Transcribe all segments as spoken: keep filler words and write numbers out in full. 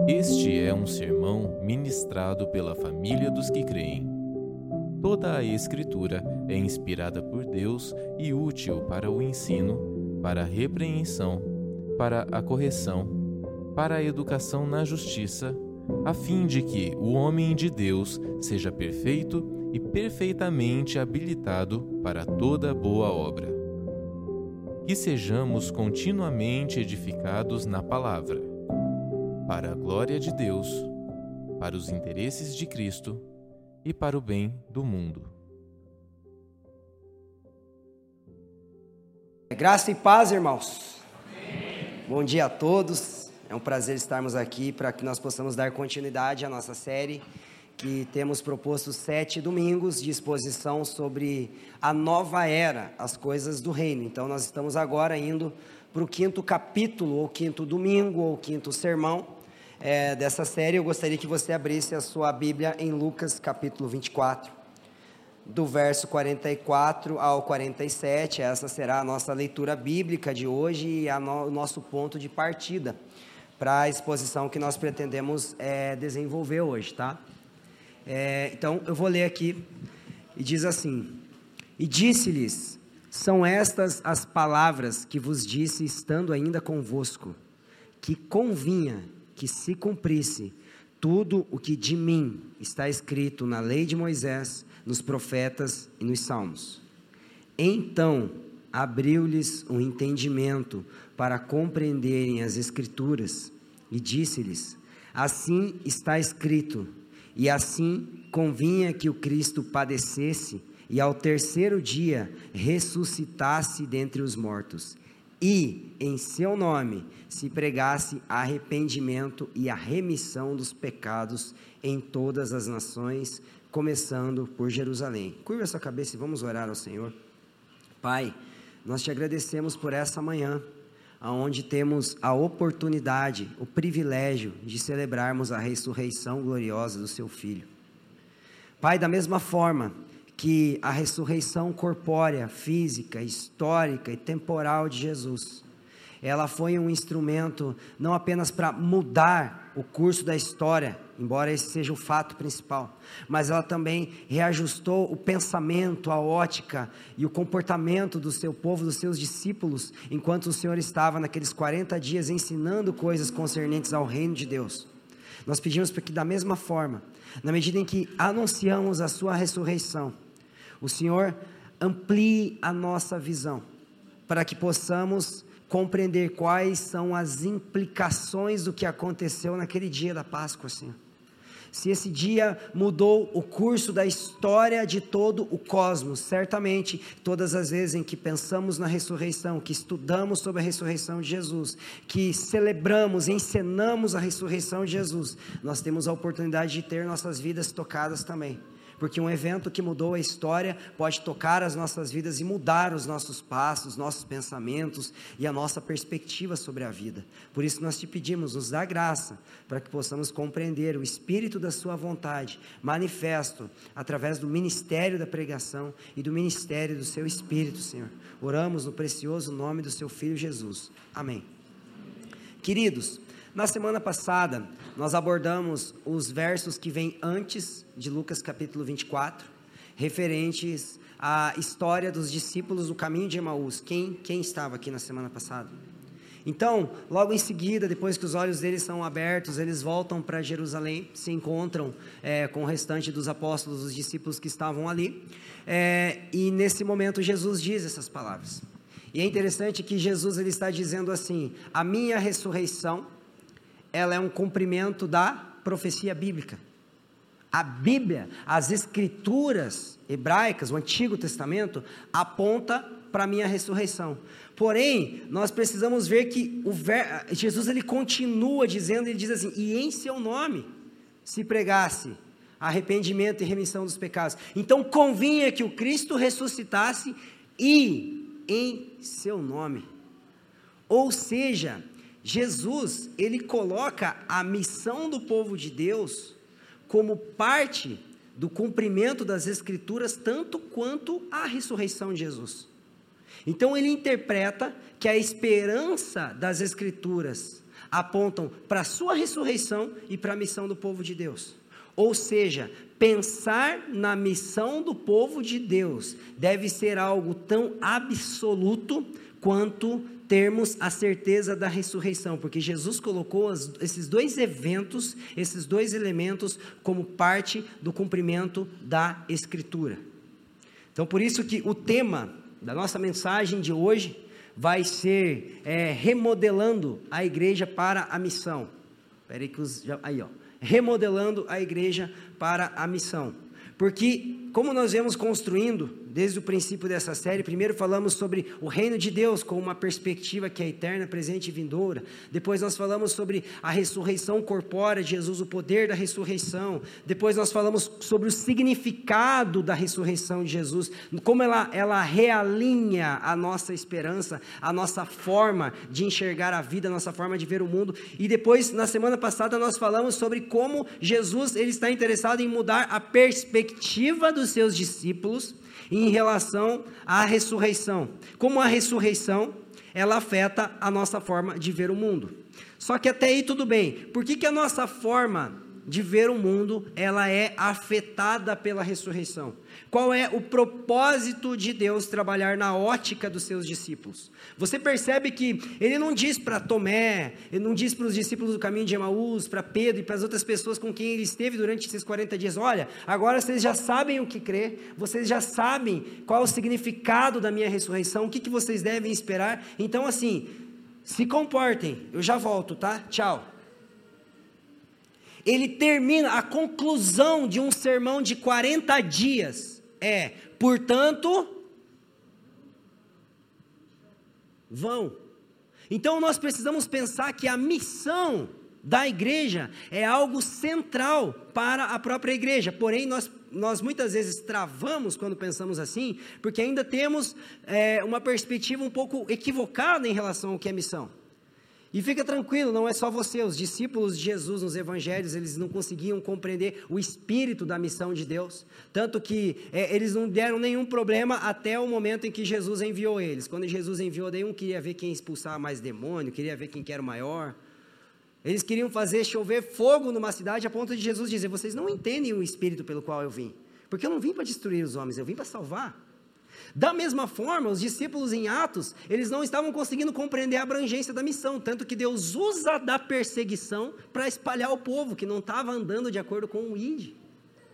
Este é um sermão ministrado pela família dos que creem. Toda a Escritura é inspirada por Deus e útil para o ensino, para a repreensão, para a correção, para a educação na justiça, a fim de que o homem de Deus seja perfeito e perfeitamente habilitado para toda boa obra. Que sejamos continuamente edificados na palavra, para a glória de Deus, para os interesses de Cristo e para o bem do mundo. Graça e paz, irmãos. Amém. Bom dia a todos. É um prazer estarmos aqui para que nós possamos dar continuidade à nossa série, que temos proposto sete domingos de exposição sobre a nova era, as coisas do reino. Então nós estamos agora indo para o quinto capítulo, ou quinto domingo, ou quinto sermão é, dessa série. Eu gostaria que você abrisse a sua Bíblia em Lucas capítulo vinte e quatro, do verso quarenta e quatro ao quarenta e sete. Essa será a nossa leitura bíblica de hoje e a no, o nosso ponto de partida para a exposição que nós pretendemos é, desenvolver hoje, tá? É, então eu vou ler aqui, e diz assim: e disse-lhes, são estas as palavras que vos disse estando ainda convosco, que convinha que se cumprisse tudo o que de mim está escrito na lei de Moisés, nos profetas e nos salmos. Então abriu-lhes o entendimento para compreenderem as escrituras, e disse-lhes, assim está escrito, e assim convinha que o Cristo padecesse e ao terceiro dia ressuscitasse dentre os mortos, e em seu nome se pregasse arrependimento e a remissão dos pecados em todas as nações, começando por Jerusalém. Curva a sua cabeça e vamos orar ao Senhor. Pai, nós te agradecemos por essa manhã, onde temos a oportunidade, o privilégio de celebrarmos a ressurreição gloriosa do seu Filho. Pai, da mesma forma que a ressurreição corpórea, física, histórica e temporal de Jesus, ela foi um instrumento não apenas para mudar o curso da história, embora esse seja o fato principal, mas ela também reajustou o pensamento, a ótica e o comportamento do seu povo, dos seus discípulos, enquanto o Senhor estava naqueles quarenta dias ensinando coisas concernentes ao reino de Deus. Nós pedimos para que da mesma forma, na medida em que anunciamos a sua ressurreição, o Senhor amplie a nossa visão, para que possamos compreender quais são as implicações do que aconteceu naquele dia da Páscoa, Senhor. Se esse dia mudou o curso da história de todo o cosmos, certamente, todas as vezes em que pensamos na ressurreição, que estudamos sobre a ressurreição de Jesus, que celebramos, encenamos a ressurreição de Jesus, nós temos a oportunidade de ter nossas vidas tocadas também. Porque um evento que mudou a história pode tocar as nossas vidas e mudar os nossos passos, nossos pensamentos e a nossa perspectiva sobre a vida. Por isso nós te pedimos, nos dá graça, para que possamos compreender o Espírito da sua vontade, manifesto através do ministério da pregação e do ministério do seu Espírito, Senhor. Oramos no precioso nome do seu Filho Jesus. Amém. Queridos, na semana passada, nós abordamos os versos que vêm antes de Lucas capítulo vinte e quatro, referentes à história dos discípulos do caminho de Emaús. Quem, quem estava aqui na semana passada? Então, logo em seguida, depois que os olhos deles são abertos, eles voltam para Jerusalém, se encontram é, com o restante dos apóstolos, os discípulos que estavam ali, é, e nesse momento Jesus diz essas palavras. E é interessante que Jesus ele está dizendo assim, a minha ressurreição, ela é um cumprimento da profecia bíblica. A Bíblia, as escrituras hebraicas, o Antigo Testamento, aponta para a minha ressurreição. Porém, nós precisamos ver que o ver... Jesus ele continua dizendo, ele diz assim, e em seu nome se pregasse arrependimento e remissão dos pecados. Então convinha que o Cristo ressuscitasse e em seu nome. Ou seja, Jesus, ele coloca a missão do povo de Deus como parte do cumprimento das Escrituras, tanto quanto a ressurreição de Jesus. Então ele interpreta que a esperança das Escrituras, apontam para a sua ressurreição e para a missão do povo de Deus. Ou seja, pensar na missão do povo de Deus deve ser algo tão absoluto quanto termos a certeza da ressurreição, porque Jesus colocou as, esses dois eventos, esses dois elementos como parte do cumprimento da Escritura. Então, por isso que o tema da nossa mensagem de hoje vai ser é, remodelando a igreja para a missão. Espera aí que os... Já, aí, ó. Remodelando a igreja para a missão. Porque, como nós vemos construindo, desde o princípio dessa série, primeiro falamos sobre o reino de Deus, com uma perspectiva que é eterna, presente e vindoura. Depois nós falamos sobre a ressurreição corpórea de Jesus, o poder da ressurreição. Depois nós falamos sobre o significado da ressurreição de Jesus, como ela, ela realinha a nossa esperança, a nossa forma de enxergar a vida, a nossa forma de ver o mundo. E depois, na semana passada, nós falamos sobre como Jesus ele está interessado em mudar a perspectiva dos seus discípulos em relação à ressurreição. Como a ressurreição, ela afeta a nossa forma de ver o mundo. Só que até aí tudo bem. Por que que a nossa forma de ver o mundo, ela é afetada pela ressurreição? Qual é o propósito de Deus trabalhar na ótica dos seus discípulos? Você percebe que ele não diz para Tomé, ele não diz para os discípulos do caminho de Emaús, para Pedro e para as outras pessoas com quem ele esteve durante esses quarenta dias, olha, agora vocês já sabem o que crer, vocês já sabem qual é o significado da minha ressurreição, o que, que vocês devem esperar, então assim, se comportem, eu já volto, tá? Tchau. Ele termina, a conclusão de um sermão de quarenta dias é, portanto, vão. Então nós precisamos pensar que a missão da igreja é algo central para a própria igreja, porém nós, nós muitas vezes travamos quando pensamos assim, porque ainda temos é, uma perspectiva um pouco equivocada em relação ao que é missão. E fica tranquilo, não é só você, os discípulos de Jesus nos evangelhos, eles não conseguiam compreender o espírito da missão de Deus, tanto que é, eles não deram nenhum problema até o momento em que Jesus enviou eles. Quando Jesus enviou, daí um queria ver quem expulsava mais demônio, queria ver quem que era o maior. Eles queriam fazer chover fogo numa cidade a ponto de Jesus dizer, vocês não entendem o espírito pelo qual eu vim, porque eu não vim para destruir os homens, eu vim para salvar. Da mesma forma, os discípulos em Atos, eles não estavam conseguindo compreender a abrangência da missão, tanto que Deus usa da perseguição para espalhar o povo, que não estava andando de acordo com o I D.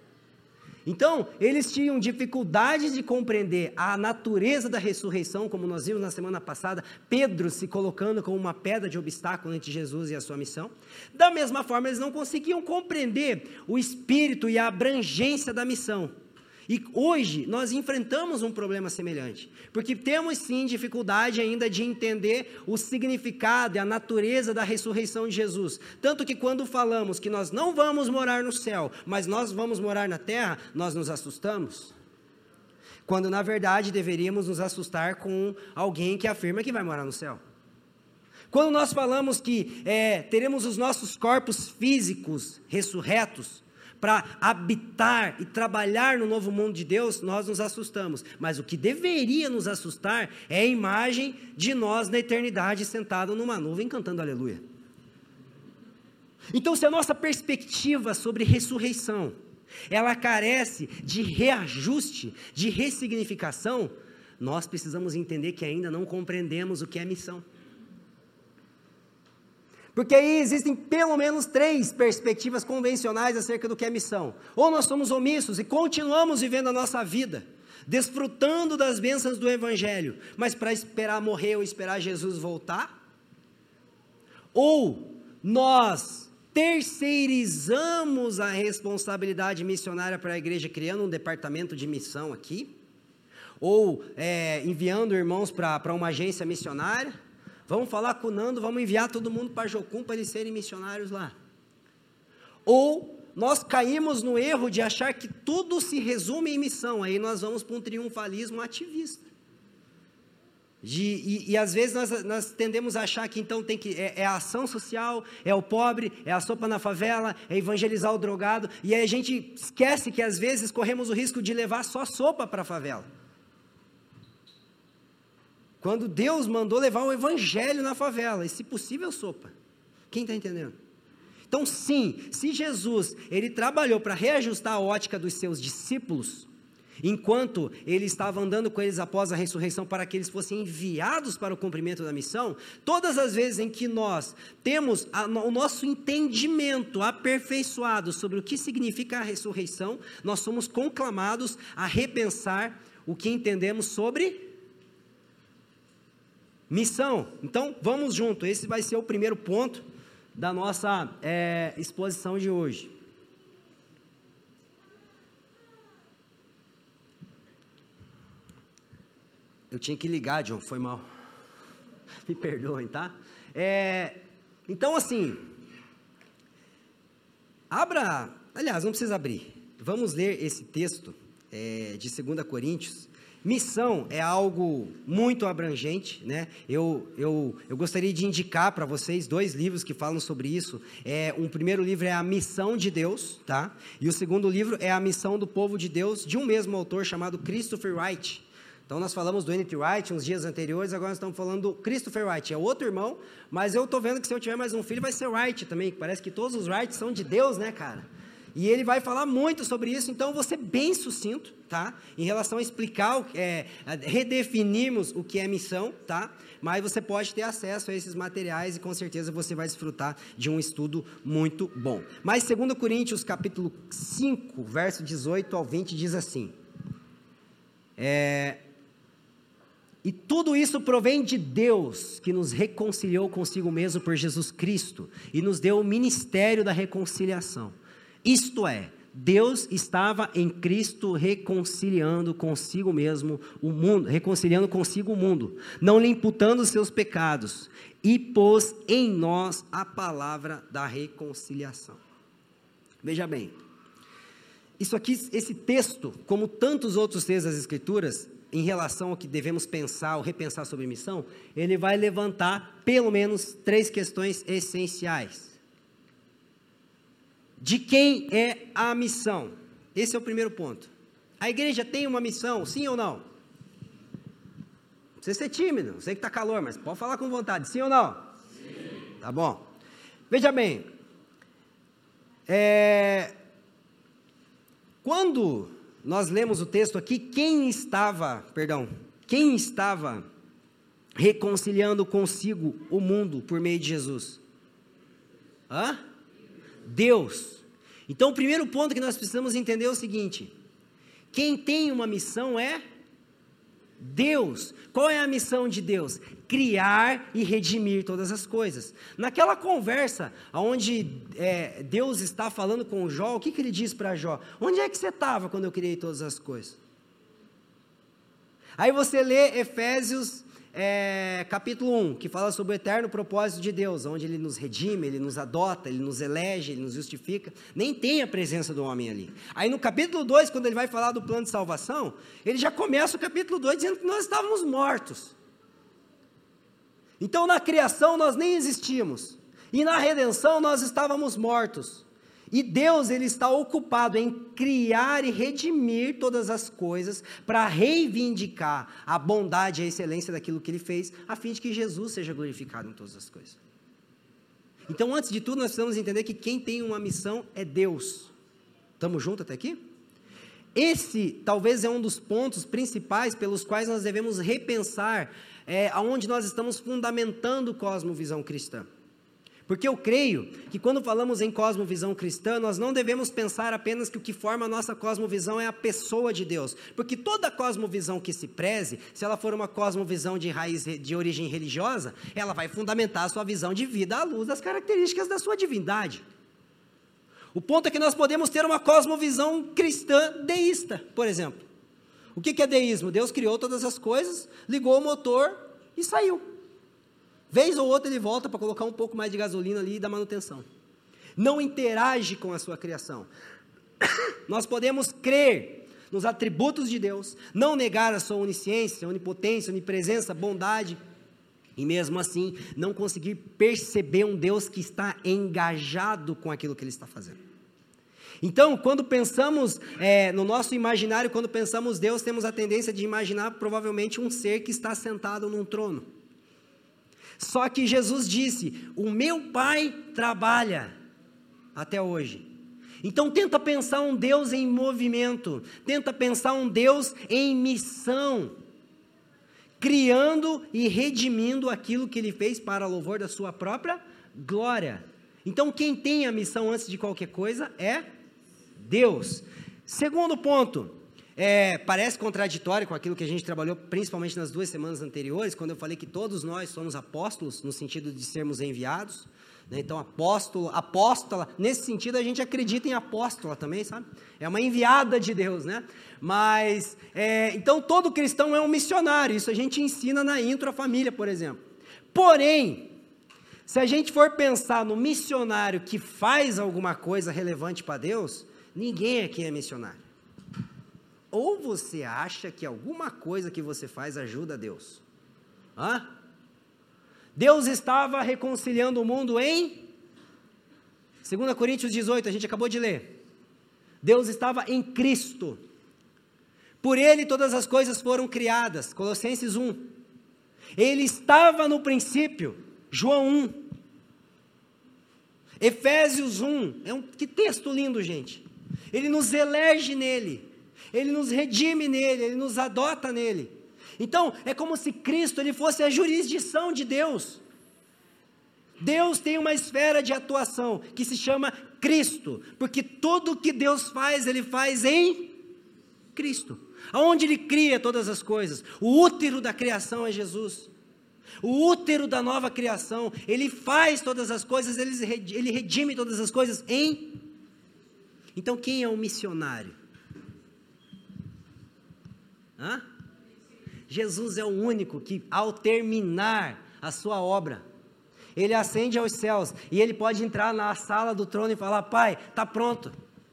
Então, eles tinham dificuldades de compreender a natureza da ressurreição, como nós vimos na semana passada, Pedro se colocando como uma pedra de obstáculo entre Jesus e a sua missão. Da mesma forma, eles não conseguiam compreender o espírito e a abrangência da missão. E hoje nós enfrentamos um problema semelhante, porque temos sim dificuldade ainda de entender o significado e a natureza da ressurreição de Jesus, tanto que quando falamos que nós não vamos morar no céu, mas nós vamos morar na terra, nós nos assustamos, quando na verdade deveríamos nos assustar com alguém que afirma que vai morar no céu. Quando nós falamos que é, teremos os nossos corpos físicos ressurretos, para habitar e trabalhar no novo mundo de Deus, nós nos assustamos. Mas o que deveria nos assustar é a imagem de nós na eternidade sentado numa nuvem cantando aleluia. Então, se a nossa perspectiva sobre ressurreição, ela carece de reajuste, de ressignificação, nós precisamos entender que ainda não compreendemos o que é missão. Porque aí existem pelo menos três perspectivas convencionais acerca do que é missão. Ou nós somos omissos e continuamos vivendo a nossa vida, desfrutando das bênçãos do Evangelho, mas para esperar morrer ou esperar Jesus voltar. Ou nós terceirizamos a responsabilidade missionária para a igreja, criando um departamento de missão aqui. Ou é, enviando irmãos para, para uma agência missionária. Vamos falar com o Nando, vamos enviar todo mundo para Jocum para eles serem missionários lá. Ou nós caímos no erro de achar que tudo se resume em missão, aí nós vamos para um triunfalismo ativista. De, e, e às vezes nós, nós tendemos a achar que então tem que, é, é a ação social, é o pobre, é a sopa na favela, é evangelizar o drogado, e aí a gente esquece que às vezes corremos o risco de levar só sopa para a favela. Quando Deus mandou levar o evangelho na favela, e se possível sopa. Quem está entendendo? Então, sim, se Jesus, ele trabalhou para reajustar a ótica dos seus discípulos, enquanto ele estava andando com eles após a ressurreição, para que eles fossem enviados para o cumprimento da missão, todas as vezes em que nós temos a, o nosso entendimento aperfeiçoado sobre o que significa a ressurreição, nós somos conclamados a repensar o que entendemos sobre missão. Então, vamos junto, esse vai ser o primeiro ponto da nossa é, exposição de hoje. Eu tinha que ligar, John, foi mal. Me perdoem, tá? É, então, assim, abra, aliás, não precisa abrir. Vamos ler esse texto é, de segunda Coríntios. Missão é algo muito abrangente, né? Eu, eu, eu gostaria de indicar para vocês dois livros que falam sobre isso. É, um primeiro livro é A Missão de Deus, tá? E o segundo livro é A Missão do Povo de Deus, de um mesmo autor chamado Christopher Wright. Então, nós falamos do N T Wright uns dias anteriores, agora nós estamos falando do Christopher Wright. É outro irmão, mas eu estou vendo que se eu tiver mais um filho, vai ser Wright também. Parece que todos os Wrights são de Deus, né, cara? E ele vai falar muito sobre isso, então eu vou ser bem sucinto, tá? Em relação a explicar, é, a redefinirmos o que é missão, tá? Mas você pode ter acesso a esses materiais e com certeza você vai desfrutar de um estudo muito bom. Mas segundo Coríntios, capítulo cinco, verso dezoito ao vinte, diz assim: É... E tudo isso provém de Deus, que nos reconciliou consigo mesmo por Jesus Cristo, e nos deu o ministério da reconciliação. Isto é, Deus estava em Cristo reconciliando consigo mesmo o mundo, reconciliando consigo o mundo, não lhe imputando os seus pecados, e pôs em nós a palavra da reconciliação. Veja bem, isso aqui, esse texto, como tantos outros textos das Escrituras, em relação ao que devemos pensar ou repensar sobre missão, ele vai levantar pelo menos três questões essenciais. De quem é a missão? Esse é o primeiro ponto. A igreja tem uma missão, sim ou não? Não precisa ser tímido, eu sei que está calor, mas pode falar com vontade, sim ou não? Sim. Tá bom. Veja bem, é, quando nós lemos o texto aqui, quem estava, perdão, quem estava reconciliando consigo o mundo por meio de Jesus? Hã? Deus. Então, o primeiro ponto que nós precisamos entender é o seguinte: quem tem uma missão é Deus. Qual é a missão de Deus? Criar e redimir todas as coisas. Naquela conversa, onde é, Deus está falando com o Jó, o que, que ele diz para Jó? Onde é que você estava quando eu criei todas as coisas? Aí você lê Efésios é, capítulo um, que fala sobre o eterno propósito de Deus, onde Ele nos redime, Ele nos adota, Ele nos elege, Ele nos justifica. Nem tem a presença do homem ali. Aí no capítulo dois, quando Ele vai falar do plano de salvação, Ele já começa o capítulo dois dizendo que nós estávamos mortos. Então na criação nós nem existimos, e na redenção nós estávamos mortos. E Deus, Ele está ocupado em criar e redimir todas as coisas para reivindicar a bondade e a excelência daquilo que Ele fez, a fim de que Jesus seja glorificado em todas as coisas. Então, antes de tudo, nós precisamos entender que quem tem uma missão é Deus. Estamos juntos até aqui? Esse, talvez, é um dos pontos principais pelos quais nós devemos repensar é, aonde nós estamos fundamentando cosmovisão cristã. Porque eu creio que quando falamos em cosmovisão cristã, nós não devemos pensar apenas que o que forma a nossa cosmovisão é a pessoa de Deus. Porque toda cosmovisão que se preze, se ela for uma cosmovisão de raiz, de origem religiosa, ela vai fundamentar a sua visão de vida à luz das características da sua divindade. O ponto é que nós podemos ter uma cosmovisão cristã deísta, por exemplo. O que é deísmo? Deus criou todas as coisas, ligou o motor e saiu. Vez ou outra ele volta para colocar um pouco mais de gasolina ali e dar manutenção. Não interage com a sua criação. Nós podemos crer nos atributos de Deus, não negar a sua onisciência, onipotência, onipresença, bondade, e mesmo assim não conseguir perceber um Deus que está engajado com aquilo que Ele está fazendo. Então, quando pensamos é, no nosso imaginário, quando pensamos Deus, temos a tendência de imaginar provavelmente um ser que está sentado num trono. Só que Jesus disse, o meu Pai trabalha até hoje. Então tenta pensar um Deus em movimento, tenta pensar um Deus em missão, criando e redimindo aquilo que Ele fez para louvor da sua própria glória. Então quem tem a missão antes de qualquer coisa é Deus. Segundo ponto, é, parece contraditório com aquilo que a gente trabalhou principalmente nas duas semanas anteriores, quando eu falei que todos nós somos apóstolos, no sentido de sermos enviados, né? Então apóstolo, apóstola, nesse sentido a gente acredita em apóstola também, sabe? É uma enviada de Deus, né? Mas, é, então todo cristão é um missionário, isso a gente ensina na intro à família, por exemplo. Porém, se a gente for pensar no missionário que faz alguma coisa relevante para Deus, ninguém aqui é missionário. Ou você acha que alguma coisa que você faz ajuda a Deus? Hã? Deus estava reconciliando o mundo em dois Coríntios dezoito, a gente acabou de ler. Deus estava em Cristo. Por Ele todas as coisas foram criadas, Colossenses um. Ele estava no princípio, João um. Efésios um, é um, que texto lindo, gente. Ele nos elege nele. Ele nos redime nele, Ele nos adota nele. Então, é como se Cristo ele fosse a jurisdição de Deus. Deus tem uma esfera de atuação que se chama Cristo, porque tudo que Deus faz, Ele faz em Cristo. Aonde Ele cria todas as coisas, o útero da criação é Jesus. O útero da nova criação, Ele faz todas as coisas, Ele redime todas as coisas em... Então, quem é o missionário? Hã? Jesus é o único que, ao terminar a sua obra, Ele ascende aos céus, e Ele pode entrar na sala do trono e falar, Pai, está pronto,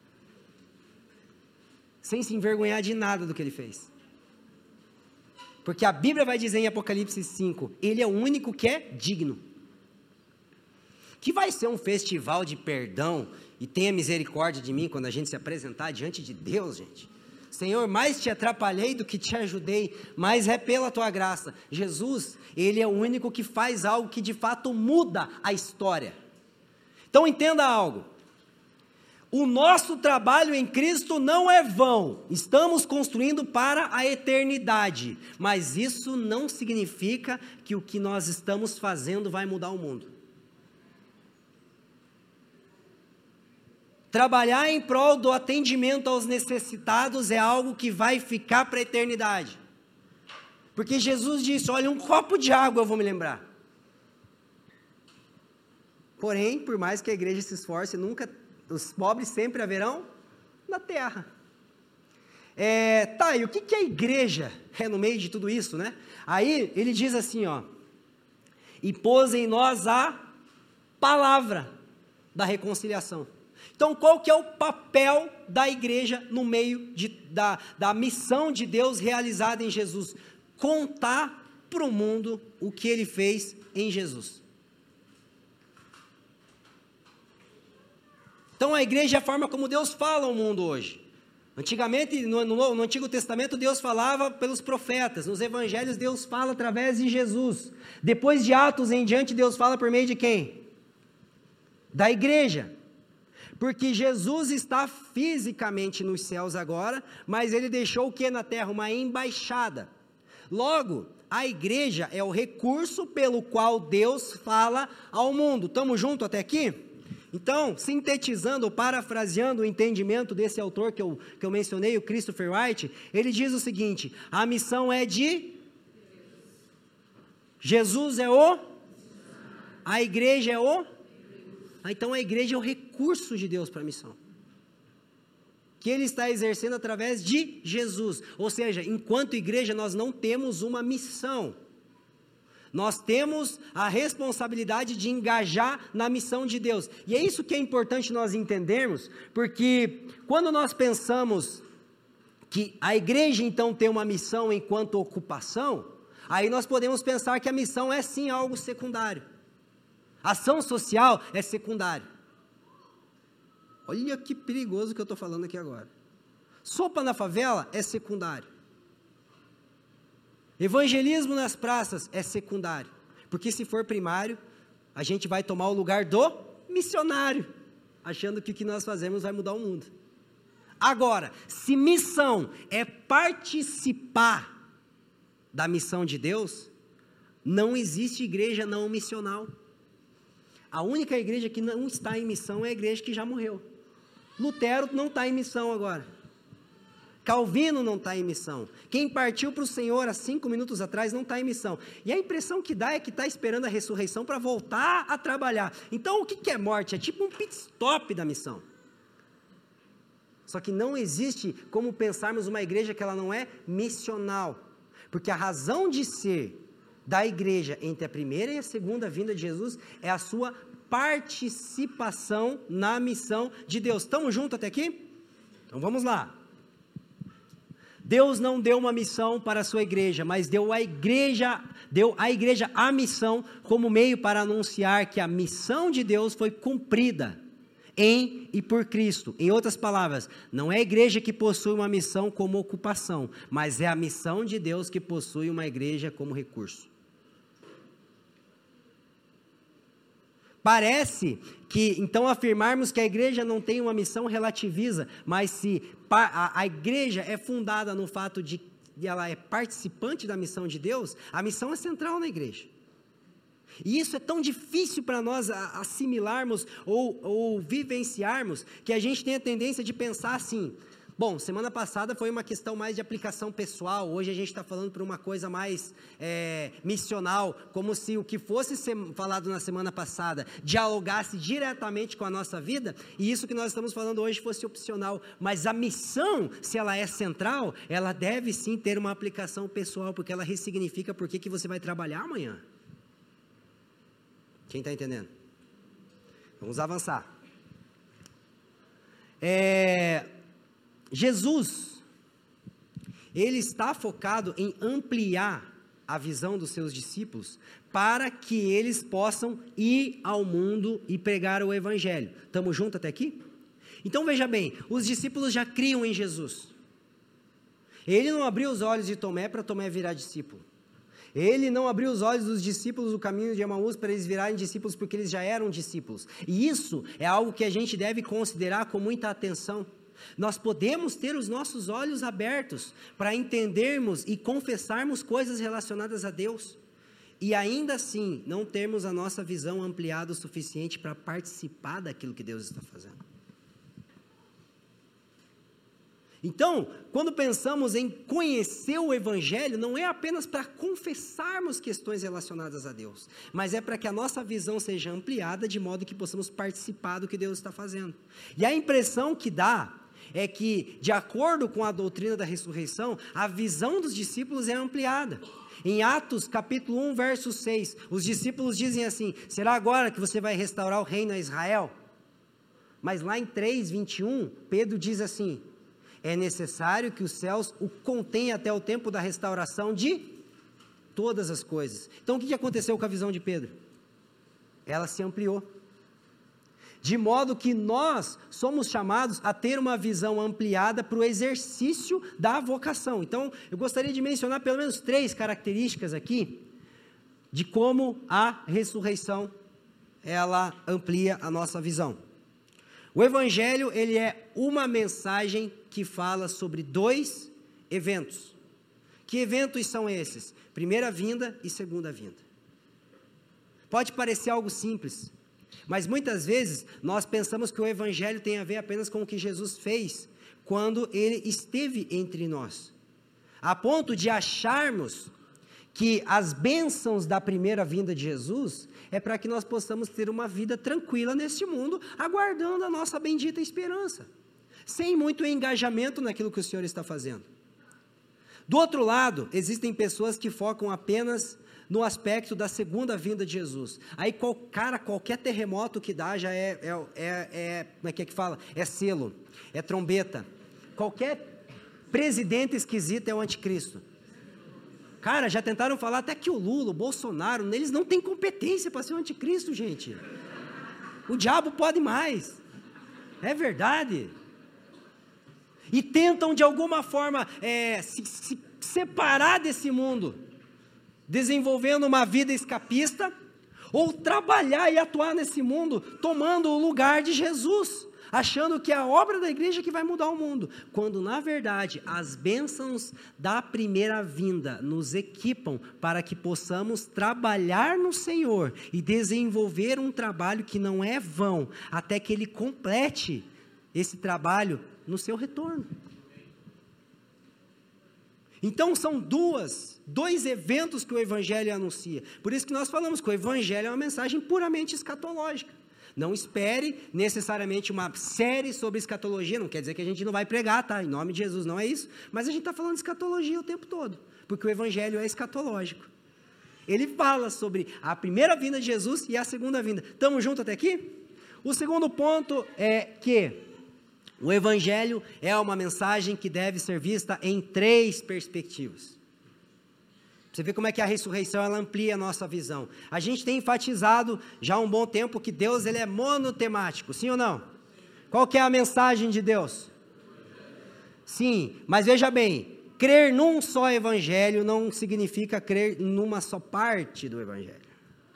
sem se envergonhar de nada do que Ele fez, porque a Bíblia vai dizer em Apocalipse cinco, Ele é o único que é digno, que vai ser um festival de perdão, e tenha misericórdia de mim, quando a gente se apresentar diante de Deus, gente, Senhor, mais te atrapalhei do que te ajudei, mas é pela tua graça. Jesus, Ele é o único que faz algo que de fato muda a história. Então entenda algo, o nosso trabalho em Cristo não é vão, estamos construindo para a eternidade, mas isso não significa que o que nós estamos fazendo vai mudar o mundo. Trabalhar em prol do atendimento aos necessitados é algo que vai ficar para a eternidade. Porque Jesus disse, olha, um copo de água eu vou me lembrar. Porém, por mais que a igreja se esforce, nunca, os pobres sempre haverão na terra. É, tá, e o que, que a igreja é no meio de tudo isso, né? Aí ele diz assim, ó, e pôs em nós a palavra da reconciliação. Então, qual que é o papel da igreja no meio de, da, da missão de Deus realizada em Jesus? Contar para o mundo o que Ele fez em Jesus. Então, a igreja é a forma como Deus fala ao mundo hoje. Antigamente, no, no, no Antigo Testamento, Deus falava pelos profetas. Nos Evangelhos, Deus fala através de Jesus. Depois de Atos em diante, Deus fala por meio de quem? Da igreja. Porque Jesus está fisicamente nos céus agora, mas Ele deixou o que na terra? Uma embaixada. Logo, a igreja é o recurso pelo qual Deus fala ao mundo. Estamos juntos até aqui? Então, sintetizando ou parafraseando o entendimento desse autor que eu, que eu mencionei, o Christopher Wright, ele diz o seguinte, a missão é de... Jesus é o... A igreja é o... Então a igreja é o recurso de Deus para a missão, que Ele está exercendo através de Jesus, ou seja, enquanto igreja nós não temos uma missão, nós temos a responsabilidade de engajar na missão de Deus, e é isso que é importante nós entendermos, porque quando nós pensamos que a igreja então tem uma missão enquanto ocupação, aí nós podemos pensar que a missão é sim algo secundário. Ação social é secundário. Olha que perigoso que eu estou falando aqui agora. Sopa na favela é secundário. Evangelismo nas praças é secundário. Porque se for primário, a gente vai tomar o lugar do missionário, achando que o que nós fazemos vai mudar o mundo. Agora, se missão é participar da missão de Deus, não existe igreja não missional. A única igreja que não está em missão é a igreja que já morreu. Lutero não está em missão agora. Calvino não está em missão. Quem partiu para o Senhor há cinco minutos atrás não está em missão. E a impressão que dá é que está esperando a ressurreição para voltar a trabalhar. Então o que, que é morte? É tipo um pit stop da missão. Só que não existe como pensarmos uma igreja que ela não é missional. Porque a razão de ser da igreja entre a primeira e a segunda vinda de Jesus é a sua participação na missão de Deus. Estamos juntos até aqui? Então vamos lá. Deus não deu uma missão para a sua igreja, mas deu à igreja, deu à igreja a missão como meio para anunciar que a missão de Deus foi cumprida em e por Cristo. Em outras palavras, não é a igreja que possui uma missão como ocupação, mas é a missão de Deus que possui uma igreja como recurso. Parece que, então, afirmarmos que a igreja não tem uma missão relativiza, mas se a, a igreja é fundada no fato de que ela é participante da missão de Deus, a missão é central na igreja. E isso é tão difícil para nós assimilarmos ou, ou vivenciarmos, que a gente tem a tendência de pensar assim, bom, semana passada foi uma questão mais de aplicação pessoal, hoje a gente está falando por uma coisa mais é, missional, como se o que fosse ser falado na semana passada dialogasse diretamente com a nossa vida, e isso que nós estamos falando hoje fosse opcional, mas a missão, se ela é central, ela deve sim ter uma aplicação pessoal, porque ela ressignifica por que que você vai trabalhar amanhã. Quem está entendendo? Vamos avançar. É... Jesus, ele está focado em ampliar a visão dos seus discípulos para que eles possam ir ao mundo e pregar o evangelho. Estamos juntos até aqui? Então veja bem, os discípulos já criam em Jesus. Ele não abriu os olhos de Tomé para Tomé virar discípulo. Ele não abriu os olhos dos discípulos do caminho de Emaús para eles virarem discípulos porque eles já eram discípulos. E isso é algo que a gente deve considerar com muita atenção. Nós podemos ter os nossos olhos abertos para entendermos e confessarmos coisas relacionadas a Deus e ainda assim não termos a nossa visão ampliada o suficiente para participar daquilo que Deus está fazendo. Então, quando pensamos em conhecer o Evangelho, não é apenas para confessarmos questões relacionadas a Deus, mas é para que a nossa visão seja ampliada de modo que possamos participar do que Deus está fazendo. E a impressão que dá é que, de acordo com a doutrina da ressurreição, a visão dos discípulos é ampliada. Em Atos capítulo um, verso seis, os discípulos dizem assim, será agora que você vai restaurar o reino a Israel? Mas lá em três, vinte e um, Pedro diz assim, é necessário que os céus o contenham até o tempo da restauração de todas as coisas. Então o que aconteceu com a visão de Pedro? Ela se ampliou. De modo que nós somos chamados a ter uma visão ampliada para o exercício da vocação. Então eu gostaria de mencionar pelo menos três características aqui, de como a ressurreição, ela amplia a nossa visão. O Evangelho, ele é uma mensagem que fala sobre dois eventos. Que eventos são esses? Primeira vinda e segunda vinda. Pode parecer algo simples, mas muitas vezes nós pensamos que o Evangelho tem a ver apenas com o que Jesus fez quando ele esteve entre nós. A ponto de acharmos que as bênçãos da primeira vinda de Jesus é para que nós possamos ter uma vida tranquila neste mundo, aguardando a nossa bendita esperança, sem muito engajamento naquilo que o Senhor está fazendo. Do outro lado, existem pessoas que focam apenas no aspecto da segunda vinda de Jesus. Aí, qual, cara, qualquer terremoto que dá já é, é, é, é, como é que é que fala? É selo, é trombeta. Qualquer presidente esquisito é o anticristo. Cara, já tentaram falar até que o Lula, o Bolsonaro, eles não têm competência para ser o anticristo, gente. O diabo pode mais. É verdade. E tentam, de alguma forma, é, se, se separar desse mundo. desenvolvendo uma vida escapista, ou trabalhar e atuar nesse mundo, tomando o lugar de Jesus, achando que é a obra da igreja que vai mudar o mundo, quando na verdade as bênçãos da primeira vinda nos equipam para que possamos trabalhar no Senhor e desenvolver um trabalho que não é vão, até que Ele complete esse trabalho no seu retorno. Então são duas, dois eventos que o Evangelho anuncia. Por isso que nós falamos que o Evangelho é uma mensagem puramente escatológica. Não espere necessariamente uma série sobre escatologia, não quer dizer que a gente não vai pregar, tá? Em nome de Jesus, não é isso. Mas a gente está falando de escatologia o tempo todo, porque o Evangelho é escatológico. Ele fala sobre a primeira vinda de Jesus e a segunda vinda. Estamos juntos até aqui? O segundo ponto é que o Evangelho é uma mensagem que deve ser vista em três perspectivas. Você vê como é que a ressurreição ela amplia a nossa visão. A gente tem enfatizado já há um bom tempo que Deus ele é monotemático, sim ou não? Qual que é a mensagem de Deus? Sim, mas veja bem, crer num só Evangelho não significa crer numa só parte do Evangelho.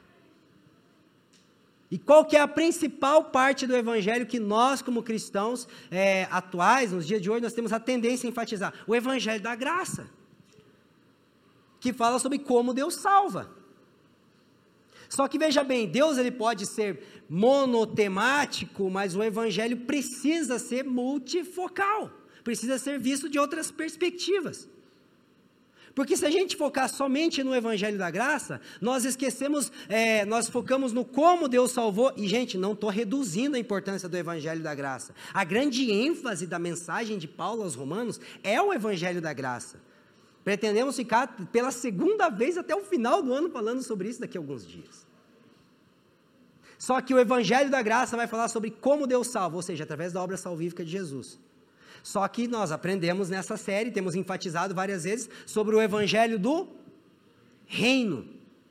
E qual que é a principal parte do Evangelho que nós, como cristãos é, atuais, nos dias de hoje, nós temos a tendência a enfatizar? O Evangelho da graça, que fala sobre como Deus salva. Só que veja bem, Deus ele pode ser monotemático, mas o Evangelho precisa ser multifocal, precisa ser visto de outras perspectivas. Porque se a gente focar somente no Evangelho da graça, nós esquecemos, é, nós focamos no como Deus salvou, e gente, não estou reduzindo a importância do Evangelho da graça. A grande ênfase da mensagem de Paulo aos Romanos é o Evangelho da graça. Pretendemos ficar pela segunda vez até o final do ano falando sobre isso daqui a alguns dias. Só que o Evangelho da graça vai falar sobre como Deus salva, ou seja, através da obra salvífica de Jesus. Só que nós aprendemos nessa série, temos enfatizado várias vezes, sobre o Evangelho do Reino.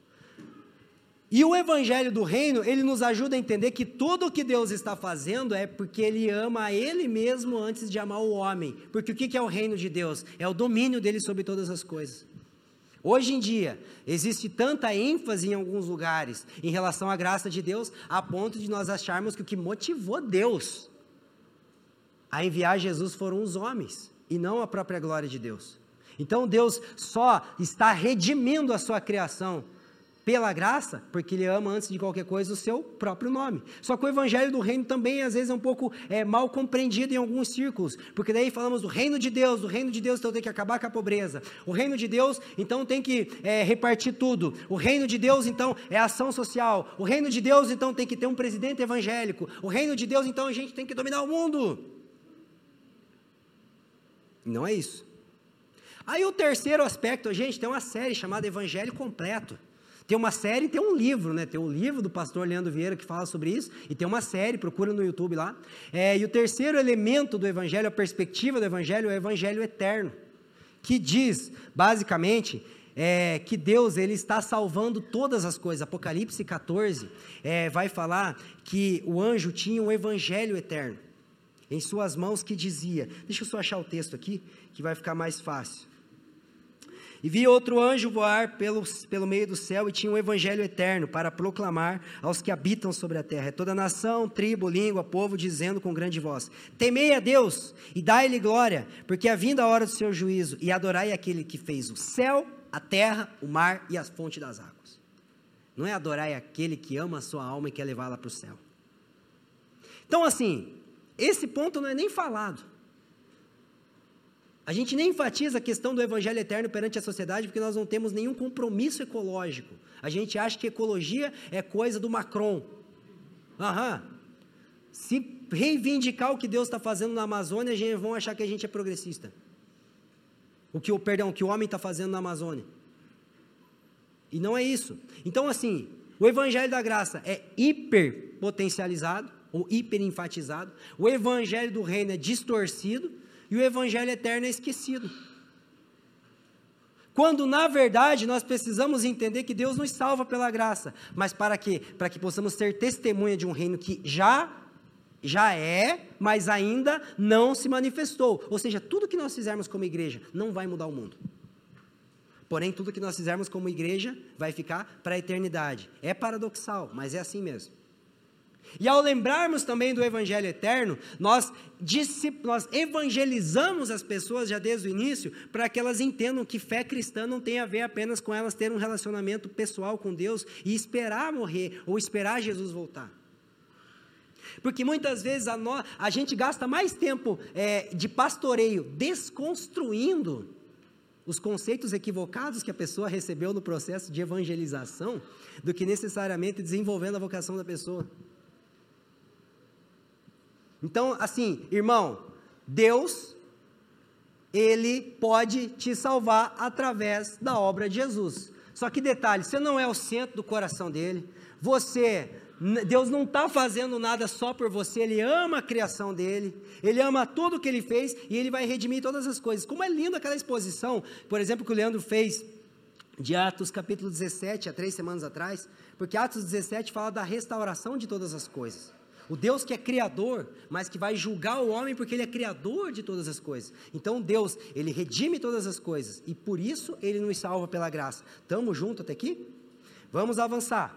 E o Evangelho do Reino, ele nos ajuda a entender que tudo o que Deus está fazendo é porque Ele ama a Ele mesmo antes de amar o homem. Porque o que é o reino de Deus? É o domínio dEle sobre todas as coisas. Hoje em dia, existe tanta ênfase em alguns lugares em relação à graça de Deus, a ponto de nós acharmos que o que motivou Deus a enviar Jesus foram os homens, e não a própria glória de Deus. Então Deus só está redimindo a sua criação pela graça, porque Ele ama antes de qualquer coisa o seu próprio nome. Só que o Evangelho do Reino também às vezes é um pouco é, mal compreendido em alguns círculos, porque daí falamos do reino de Deus, do reino de Deus então tem que acabar com a pobreza, o reino de Deus então tem que é, repartir tudo, o reino de Deus então é ação social, o reino de Deus então tem que ter um presidente evangélico, o reino de Deus então a gente tem que dominar o mundo. Não é isso. Aí o terceiro aspecto, gente, tem uma série chamada Evangelho Completo. Tem uma série, tem um livro, né? Tem o livro do pastor Leandro Vieira que fala sobre isso, e tem uma série, procura no YouTube lá. É, e o terceiro elemento do Evangelho, a perspectiva do Evangelho, é o Evangelho eterno, que diz, basicamente, é, que Deus ele está salvando todas as coisas. Apocalipse catorze é, vai falar que o anjo tinha um Evangelho eterno em suas mãos que dizia, deixa eu só achar o texto aqui, que vai ficar mais fácil. E vi outro anjo voar pelo, pelo meio do céu e tinha um evangelho eterno para proclamar aos que habitam sobre a terra, toda nação, tribo, língua, povo, dizendo com grande voz, temei a Deus e dai-lhe glória, porque é vinda a hora do seu juízo, e adorai aquele que fez o céu, a terra, o mar e a fonte das águas. Não é adorai aquele que ama a sua alma e quer levá-la para o céu. Então assim, esse ponto não é nem falado. A gente nem enfatiza a questão do evangelho eterno perante a sociedade, porque nós não temos nenhum compromisso ecológico. A gente acha que ecologia é coisa do Macron. Aham. Se reivindicar o que Deus está fazendo na Amazônia, a gente vão achar que a gente é progressista. O que o, perdão, o que o homem está fazendo na Amazônia. E não é isso. Então assim, o evangelho da graça é hiperpotencializado, ou hiperenfatizado, o evangelho do reino é distorcido, e o evangelho eterno é esquecido. Quando na verdade nós precisamos entender que Deus nos salva pela graça, mas para quê? Para que possamos ser testemunha de um reino que já, já é, mas ainda não se manifestou. Ou seja, tudo que nós fizermos como igreja não vai mudar o mundo. Porém, tudo que nós fizermos como igreja vai ficar para a eternidade. É paradoxal, mas é assim mesmo. E ao lembrarmos também do Evangelho eterno, nós, nós evangelizamos as pessoas já desde o início, para que elas entendam que fé cristã não tem a ver apenas com elas terem um relacionamento pessoal com Deus e esperar morrer, ou esperar Jesus voltar. Porque muitas vezes a, no, a gente gasta mais tempo é, de pastoreio desconstruindo os conceitos equivocados que a pessoa recebeu no processo de evangelização, do que necessariamente desenvolvendo a vocação da pessoa. Então, assim, irmão, Deus, Ele pode te salvar através da obra de Jesus. Só que detalhe, você não é o centro do coração dele, você, Deus não está fazendo nada só por você, Ele ama a criação dele, Ele ama tudo que Ele fez e Ele vai redimir todas as coisas. Como é lindo aquela exposição, por exemplo, que o Leandro fez de Atos capítulo dezessete, há três semanas atrás, porque Atos dezessete fala da restauração de todas as coisas. O Deus que é criador, mas que vai julgar o homem porque Ele é criador de todas as coisas. Então Deus, Ele redime todas as coisas e por isso Ele nos salva pela graça. Estamos juntos até aqui? Vamos avançar.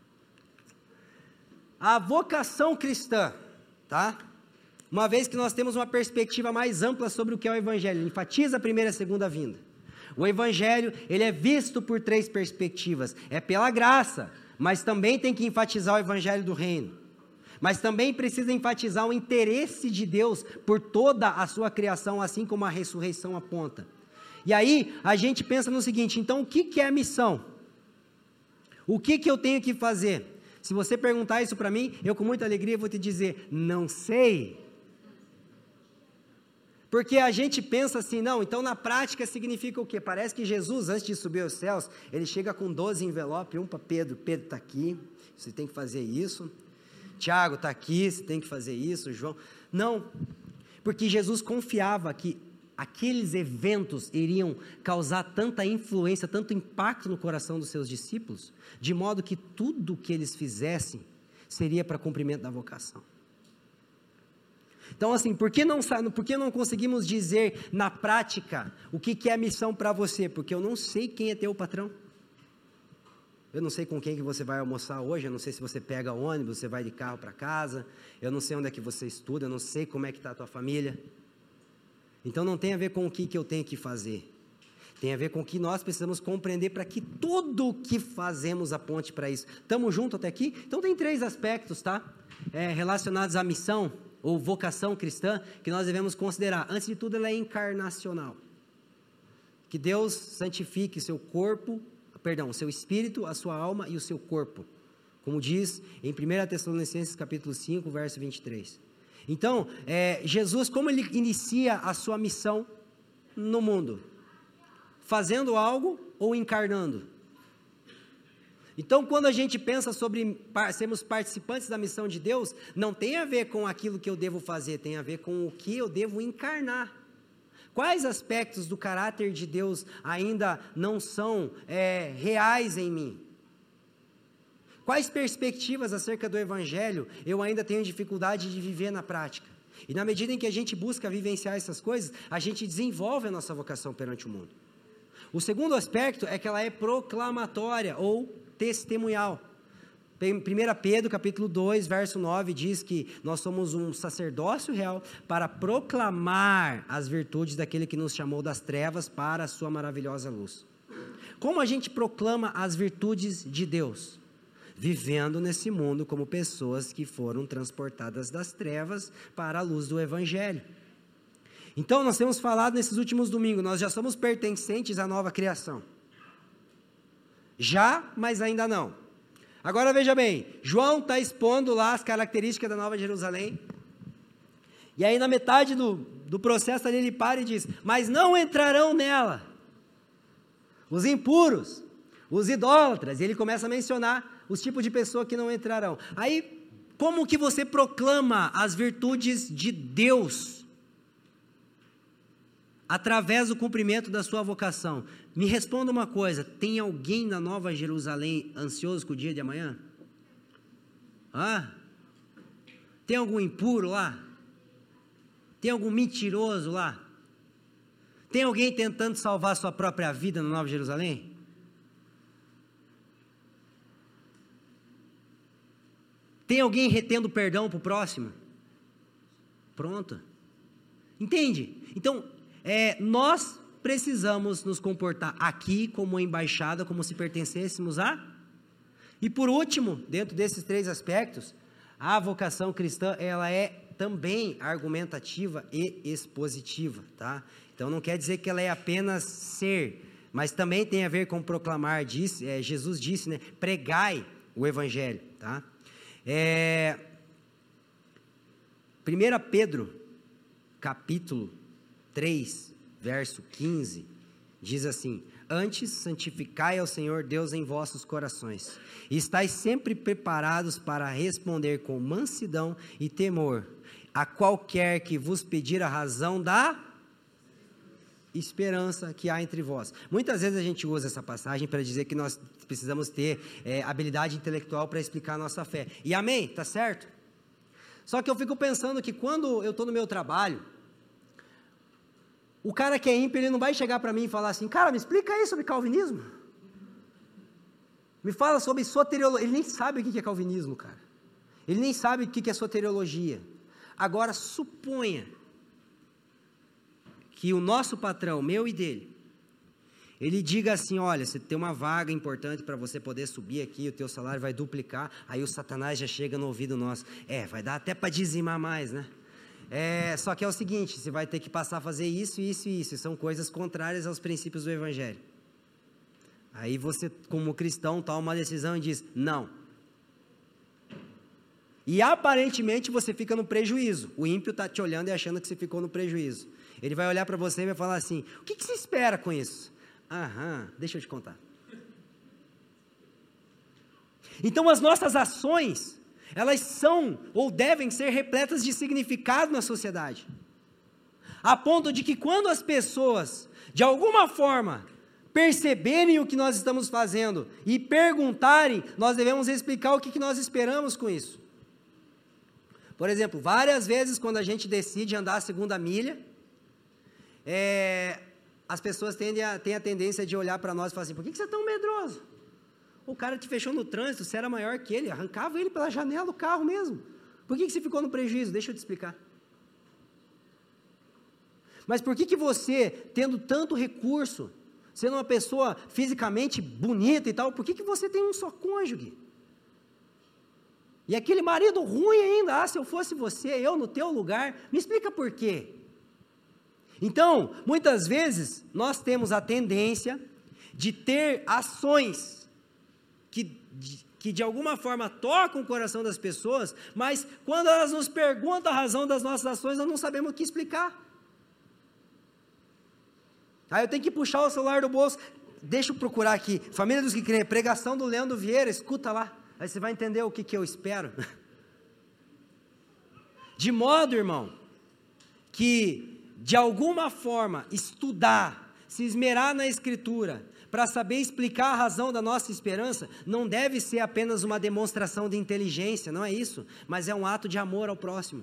A vocação cristã, tá? Uma vez que nós temos uma perspectiva mais ampla sobre o que é o Evangelho, ele enfatiza a primeira e a segunda vinda. O Evangelho, ele é visto por três perspectivas. É pela graça, mas também tem que enfatizar o Evangelho do reino. Mas também precisa enfatizar o interesse de Deus por toda a sua criação, assim como a ressurreição aponta. E aí, a gente pensa no seguinte, então o que, que é a missão? O que, que eu tenho que fazer? Se você perguntar isso para mim, eu com muita alegria vou te dizer, não sei. Porque a gente pensa assim, não, então na prática significa o quê? Parece que Jesus, antes de subir aos céus, ele chega com doze envelopes, um para Pedro, Pedro está aqui, você tem que fazer isso. Tiago está aqui, você tem que fazer isso, João. Não, porque Jesus confiava que aqueles eventos iriam causar tanta influência, tanto impacto no coração dos seus discípulos, de modo que tudo o que eles fizessem seria para cumprimento da vocação. Então assim, por que não, por que não conseguimos dizer na prática o que, que é a missão para você? Porque eu não sei quem é teu patrão. Eu não sei com quem que você vai almoçar hoje, eu não sei se você pega ônibus, você vai de carro para casa, eu não sei onde é que você estuda, eu não sei como é que está a tua família. Então não tem a ver com o que, que eu tenho que fazer, tem a ver com o que nós precisamos compreender para que tudo o que fazemos aponte para isso. Estamos juntos até aqui? Então tem três aspectos, tá? É, relacionados à missão ou vocação cristã que nós devemos considerar. Antes de tudo, ela é encarnacional. Que Deus santifique seu corpo, perdão, o seu espírito, a sua alma e o seu corpo, como diz em primeira Tessalonicenses capítulo cinco, verso vinte e três. Então, é, Jesus, como ele inicia a sua missão no mundo? Fazendo algo ou encarnando? Então, quando a gente pensa sobre sermos participantes da missão de Deus, não tem a ver com aquilo que eu devo fazer, tem a ver com o que eu devo encarnar. Quais aspectos do caráter de Deus ainda não são é, reais em mim? Quais perspectivas acerca do Evangelho eu ainda tenho dificuldade de viver na prática? E na medida em que a gente busca vivenciar essas coisas, a gente desenvolve a nossa vocação perante o mundo. O segundo aspecto é que ela é proclamatória ou testemunhal. primeira Pedro, capítulo dois, verso nove, diz que nós somos um sacerdócio real para proclamar as virtudes daquele que nos chamou das trevas para a sua maravilhosa luz. Como a gente proclama as virtudes de Deus? Vivendo nesse mundo como pessoas que foram transportadas das trevas para a luz do Evangelho. Então, nós temos falado nesses últimos domingos, nós já somos pertencentes à nova criação. Já, mas ainda não. Agora veja bem, João está expondo lá as características da Nova Jerusalém, e aí na metade do, do processo ali ele para e diz, mas não entrarão nela os impuros, os idólatras, e ele começa a mencionar os tipos de pessoa que não entrarão. Aí, como que você proclama as virtudes de Deus? Através do cumprimento da sua vocação. Me responda uma coisa, tem alguém na Nova Jerusalém ansioso com o dia de amanhã? Hã? Tem algum impuro lá? Tem algum mentiroso lá? Tem alguém tentando salvar a sua própria vida no Nova Jerusalém? Tem alguém retendo perdão para o próximo? Pronto. Entende? Então, é, nós precisamos nos comportar aqui como embaixada, como se pertencêssemos a... E por último, dentro desses três aspectos, a vocação cristã, ela é também argumentativa e expositiva, tá? Então, não quer dizer que ela é apenas ser, mas também tem a ver com proclamar, disse, é, Jesus disse, né? Pregai o evangelho, tá? É, primeira Pedro, capítulo três, verso quinze, diz assim: antes santificai ao Senhor Deus em vossos corações, e estais sempre preparados para responder com mansidão e temor a qualquer que vos pedir a razão da esperança que há entre vós. Muitas vezes a gente usa essa passagem para dizer que nós precisamos ter é, habilidade intelectual para explicar a nossa fé. E amém, tá certo? Só que eu fico pensando que quando eu estou no meu trabalho, o cara que é ímpio, ele não vai chegar para mim e falar assim: cara, me explica aí sobre calvinismo. Me fala sobre soteriologia. Ele nem sabe o que é calvinismo, cara. Ele nem sabe o que é soteriologia. Agora, suponha que o nosso patrão, meu e dele, ele diga assim: olha, você tem uma vaga importante para você poder subir aqui, o teu salário vai duplicar. Aí o Satanás já chega no ouvido nosso: é, vai dar até para dizimar mais, né? É, só que é o seguinte, você vai ter que passar a fazer isso, isso e isso, e são coisas contrárias aos princípios do Evangelho. Aí você, como cristão, toma uma decisão e diz: não. E aparentemente você fica no prejuízo. O ímpio está te olhando e achando que você ficou no prejuízo. Ele vai olhar para você e vai falar assim: o que, que você espera com isso? Aham, deixa eu te contar. Então as nossas ações, elas são ou devem ser repletas de significado na sociedade, a ponto de que quando as pessoas, de alguma forma, perceberem o que nós estamos fazendo e perguntarem, nós devemos explicar o que, que nós esperamos com isso. Por exemplo, várias vezes quando a gente decide andar a segunda milha, é, as pessoas tendem a, têm a tendência de olhar para nós e falar assim: por que, que você é tão medroso? O cara te fechou no trânsito, você era maior que ele, arrancava ele pela janela do carro mesmo. Por que, que você ficou no prejuízo? Deixa eu te explicar. Mas por que, que você, tendo tanto recurso, sendo uma pessoa fisicamente bonita e tal, por que, que você tem um só cônjuge? E aquele marido ruim ainda: ah, se eu fosse você, eu no teu lugar, me explica por quê. Então, muitas vezes, nós temos a tendência de ter ações que de, que de alguma forma tocam o coração das pessoas, mas quando elas nos perguntam a razão das nossas ações, nós não sabemos o que explicar. Aí eu tenho que puxar o celular do bolso, deixa eu procurar aqui, Família dos que Creem, pregação do Leandro Vieira, escuta lá, aí você vai entender o que, que eu espero. De modo, irmão, que de alguma forma estudar, se esmerar na Escritura, para saber explicar a razão da nossa esperança, não deve ser apenas uma demonstração de inteligência, não é isso, mas é um ato de amor ao próximo.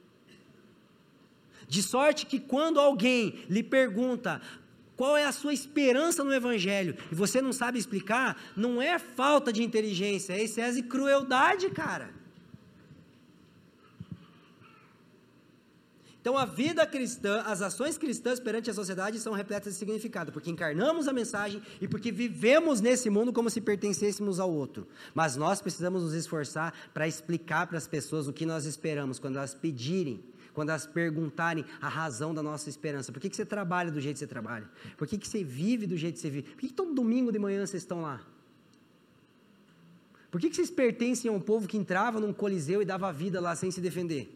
De sorte que quando alguém lhe pergunta qual é a sua esperança no Evangelho, e você não sabe explicar, não é falta de inteligência, é excesso de crueldade, cara. Então a vida cristã, as ações cristãs perante a sociedade são repletas de significado, porque encarnamos a mensagem e porque vivemos nesse mundo como se pertencêssemos ao outro. Mas nós precisamos nos esforçar para explicar para as pessoas o que nós esperamos, quando elas pedirem, quando elas perguntarem a razão da nossa esperança. Por que, que você trabalha do jeito que você trabalha? Por que, que você vive do jeito que você vive? Por que, que todo domingo de manhã vocês estão lá? Por que, que vocês pertencem a um povo que entrava num coliseu e dava vida lá sem se defender?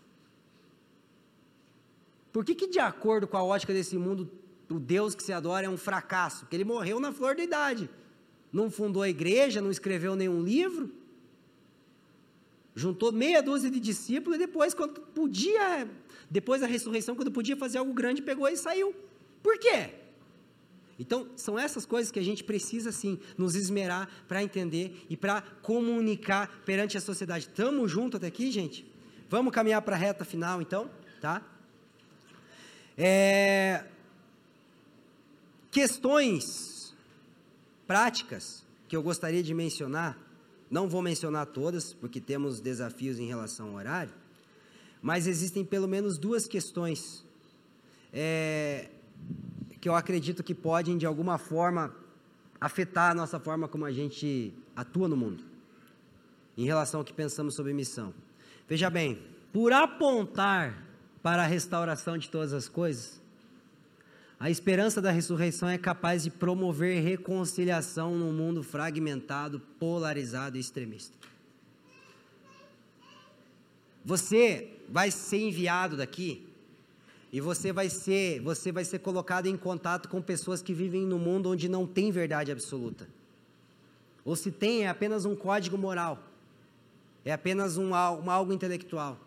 Por que que, de acordo com a ótica desse mundo, o Deus que se adora é um fracasso? Porque ele morreu na flor da idade. Não fundou a igreja, não escreveu nenhum livro. Juntou meia dúzia de discípulos e depois, quando podia, depois da ressurreição, quando podia fazer algo grande, pegou e saiu. Por quê? Então, são essas coisas que a gente precisa, sim, nos esmerar para entender e para comunicar perante a sociedade. Estamos juntos até aqui, gente? Vamos caminhar para a reta final, então, tá? É, questões práticas que eu gostaria de mencionar, não vou mencionar todas, porque temos desafios em relação ao horário, mas existem pelo menos duas questões é, que eu acredito que podem, de alguma forma, afetar a nossa forma como a gente atua no mundo, em relação ao que pensamos sobre missão. Veja bem, por apontar para a restauração de todas as coisas, a esperança da ressurreição é capaz de promover reconciliação num mundo fragmentado, polarizado e extremista. Você vai ser enviado daqui e você vai ser, você vai ser colocado em contato com pessoas que vivem num mundo onde não tem verdade absoluta. Ou se tem, é apenas um código moral, é apenas um, um algo intelectual.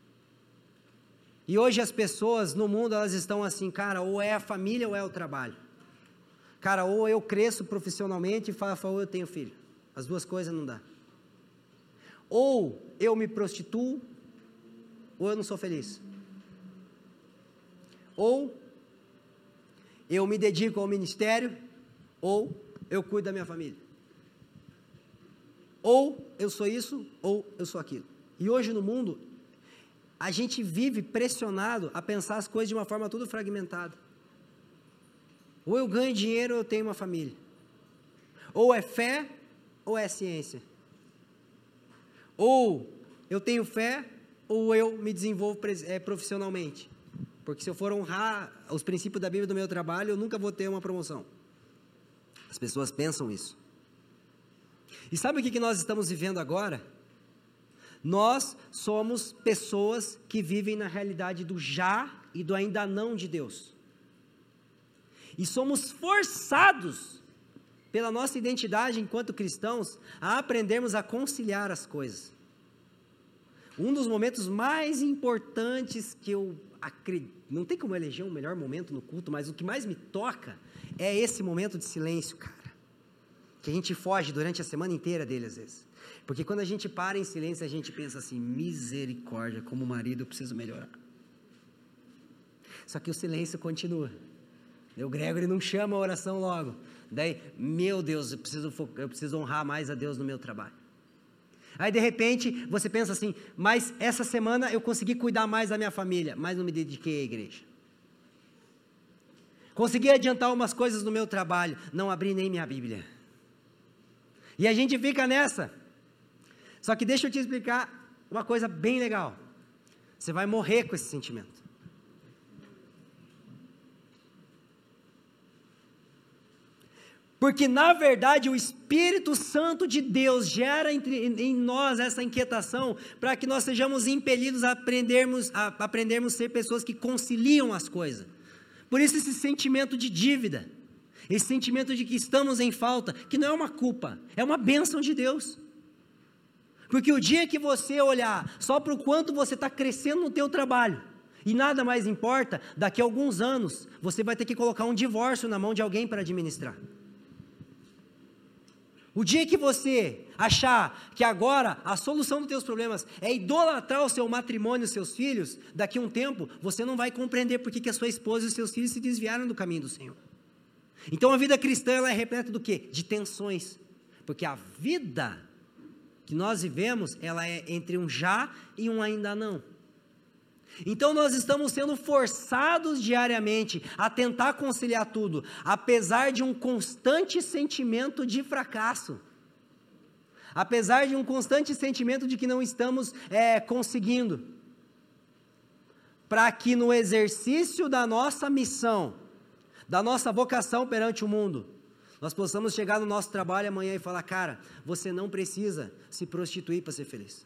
E hoje as pessoas no mundo, elas estão assim, cara, ou é a família ou é o trabalho. Cara, ou eu cresço profissionalmente e falo, ou eu tenho filho. As duas coisas não dá. Ou eu me prostituo, ou eu não sou feliz. Ou eu me dedico ao ministério, ou eu cuido da minha família. Ou eu sou isso, ou eu sou aquilo. E hoje no mundo, a gente vive pressionado a pensar as coisas de uma forma tudo fragmentada. Ou eu ganho dinheiro ou eu tenho uma família. Ou é fé ou é ciência. Ou eu tenho fé ou eu me desenvolvo profissionalmente. Porque se eu for honrar os princípios da Bíblia do meu trabalho, eu nunca vou ter uma promoção. As pessoas pensam isso. E sabe o que nós estamos vivendo agora? Nós somos pessoas que vivem na realidade do já e do ainda não de Deus. E somos forçados, pela nossa identidade enquanto cristãos, a aprendermos a conciliar as coisas. Um dos momentos mais importantes que eu acredito, não tem como eleger um melhor momento no culto, mas o que mais me toca é esse momento de silêncio, cara. Que a gente foge durante a semana inteira dele às vezes. Porque quando a gente para em silêncio, a gente pensa assim, misericórdia, como marido eu preciso melhorar. Só que o silêncio continua. O Gregory não chama a oração logo. Daí, meu Deus, eu preciso, eu preciso honrar mais a Deus no meu trabalho. Aí de repente, você pensa assim, mas essa semana eu consegui cuidar mais da minha família, mas não me dediquei à igreja. Consegui adiantar umas coisas no meu trabalho, não abri nem minha Bíblia. E a gente fica nessa. Só que deixa eu te explicar uma coisa bem legal. Você vai morrer com esse sentimento. Porque na verdade o Espírito Santo de Deus gera entre, em nós essa inquietação para que nós sejamos impelidos a aprendermos, a aprendermos a ser pessoas que conciliam as coisas. Por isso esse sentimento de dívida, esse sentimento de que estamos em falta, que não é uma culpa, é uma bênção de Deus. Porque o dia que você olhar só para o quanto você está crescendo no teu trabalho, e nada mais importa, daqui a alguns anos, você vai ter que colocar um divórcio na mão de alguém para administrar. O dia que você achar que agora a solução dos teus problemas é idolatrar o seu matrimônio e os seus filhos, daqui a um tempo, você não vai compreender por que a sua esposa e os seus filhos se desviaram do caminho do Senhor. Então a vida cristã ela é repleta do quê? De tensões. Porque a vida que nós vivemos, ela é entre um já e um ainda não. Então nós estamos sendo forçados diariamente a tentar conciliar tudo, apesar de um constante sentimento de fracasso, apesar de um constante sentimento de que não estamos é, conseguindo, para que no exercício da nossa missão, da nossa vocação perante o mundo, nós possamos chegar no nosso trabalho amanhã e falar, cara, você não precisa se prostituir para ser feliz.